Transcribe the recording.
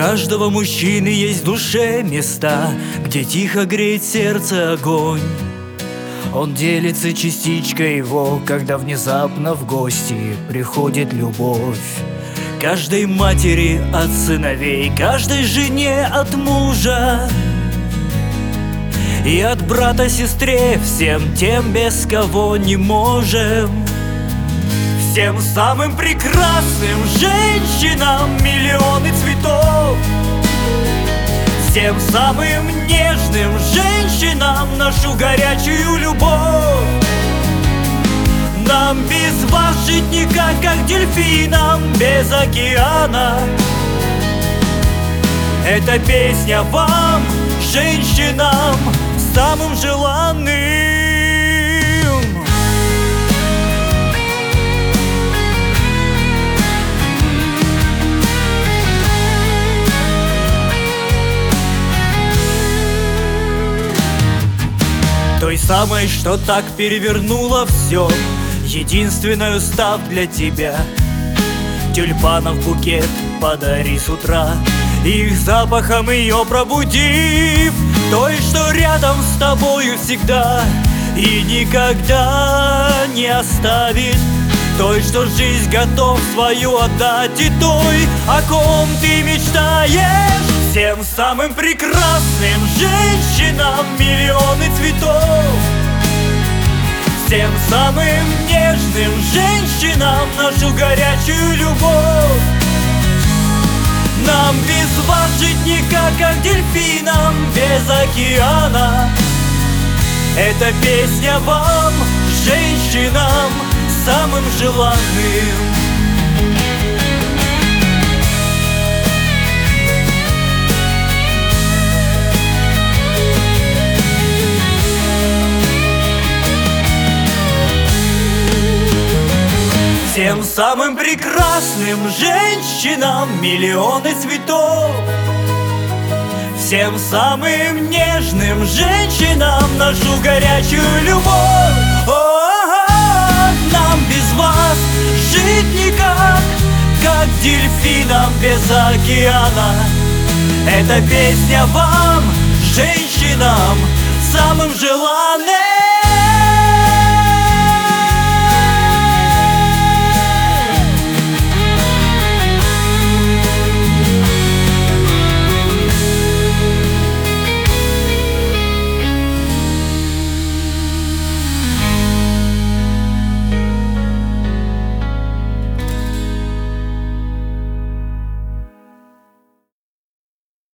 каждого мужчины есть в душе места, где тихо греет сердце огонь. Он делится частичкой его, когда внезапно в гости приходит любовь. Каждой матери от сыновей, каждой жене от мужа, и от брата сестре, всем тем, без кого не можем. Всем самым прекрасным женщинам миллионы цветов, всем самым нежным женщинам нашу горячую любовь. Нам без вас жить никак, как дельфинам без океана. Эта песня вам, женщинам, самым желанным. Той самой, что так перевернула все, единственную став для тебя. Тюльпанов букет подари с утра, их запахом ее пробудив. Той, что рядом с тобою всегда и никогда не оставит. Той, что жизнь готов свою отдать, и той, о ком ты мечтаешь. Всем самым прекрасным женщинам миллионы цветов, всем самым нежным женщинам нашу горячую любовь. Нам без вас жить никак, как дельфинам без океана. Эта песня вам, женщинам, самым желанным. Всем самым прекрасным женщинам миллионы цветов, всем самым нежным женщинам нашу горячую любовь. Нам без вас жить никак, как дельфинам без океана. Эта песня вам, женщинам, самым желанным.